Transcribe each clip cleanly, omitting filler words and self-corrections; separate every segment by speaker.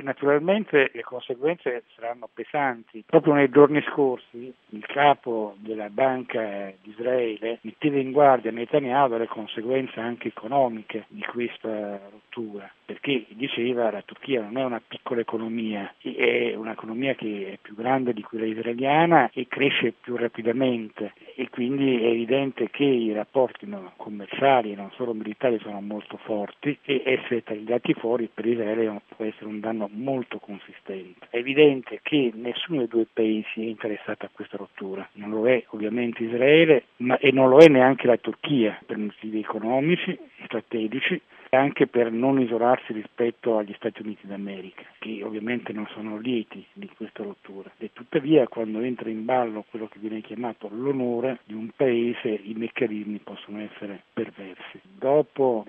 Speaker 1: Naturalmente le conseguenze saranno pesanti. Proprio nei giorni scorsi il capo della Banca di Israele metteva in guardia Netanyahu dalle conseguenze anche economiche di questa rottura, perché diceva la Turchia non è una piccola economia, è un'economia che è più grande di quella israeliana e cresce più rapidamente, e quindi è evidente che i rapporti commerciali e non solo militari sono molto forti, e essere tagliati fuori per Israele può essere un danno molto consistente. È evidente che nessuno dei due paesi è interessato a questa rottura, non lo è ovviamente Israele, e non lo è neanche la Turchia per motivi economici e strategici, anche per non isolarsi rispetto agli Stati Uniti d'America, che ovviamente non sono lieti di questa rottura. E tuttavia, quando entra in ballo quello che viene chiamato l'onore di un paese, i meccanismi possono essere perversi. Dopo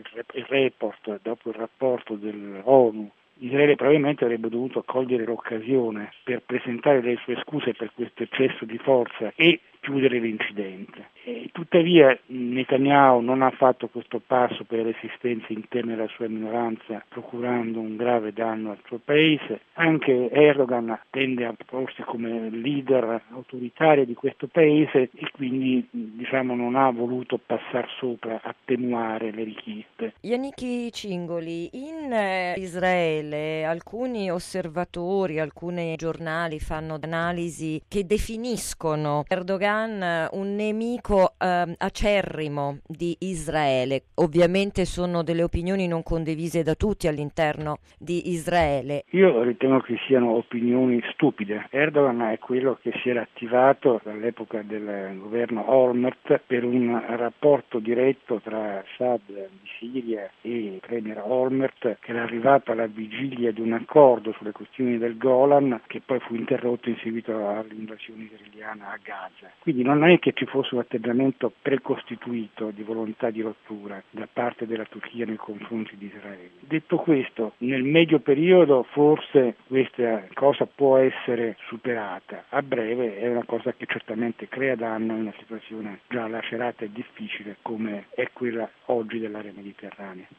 Speaker 1: il rapporto dell'ONU, Israele probabilmente avrebbe dovuto cogliere l'occasione per presentare le sue scuse per questo eccesso di forza e chiudere l'incidente. Tuttavia Netanyahu non ha fatto questo passo per le resistenze interne alla sua minoranza, procurando un grave danno al suo paese. Anche Erdogan tende a porsi come leader autoritario di questo paese e quindi non ha voluto passare sopra, attenuare le richieste.
Speaker 2: Yannick Cingoli, in Israele alcuni osservatori, alcuni giornali fanno analisi che definiscono Erdogan un nemico acerrimo di Israele. Ovviamente sono delle opinioni non condivise da tutti all'interno di Israele.
Speaker 1: Io ritengo che siano opinioni stupide. Erdogan è quello che si era attivato dall'epoca del governo Olmert per un rapporto diretto tra Assad di Siria e il premier Olmert, che era arrivato alla vigilia di un accordo sulle questioni del Golan, che poi fu interrotto in seguito all'invasione israeliana a Gaza. Quindi non è che ci fosse un atteggiamento precostituito di volontà di rottura da parte della Turchia nei confronti di Israele. Detto questo, nel medio periodo forse questa cosa può essere superata, a breve è una cosa che certamente crea danno in una situazione già lacerata e difficile come è quella oggi dell'area mediterranea.